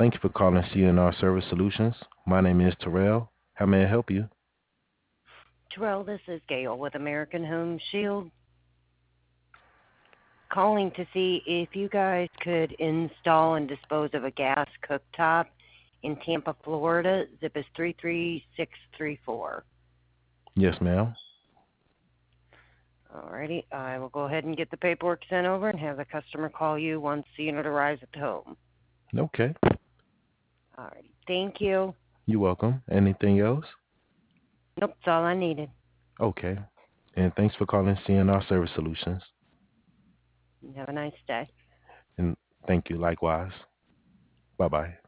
Thank you for calling CNR Service Solutions. My name is Terrell. How may I help you? Terrell, this is Gail with American Home Shield, calling to see if you guys could install and dispose of a gas cooktop in Tampa, Florida. Zip is 33634. Yes, ma'am. Alrighty, I will go ahead and get the paperwork sent over and have the customer call you once the unit arrives at the home. Okay. Alrighty, thank you. You're welcome. Anything else? Nope, that's all I needed. Okay. And thanks for calling CNR Service Solutions. Have a nice day. And thank you likewise. Bye bye.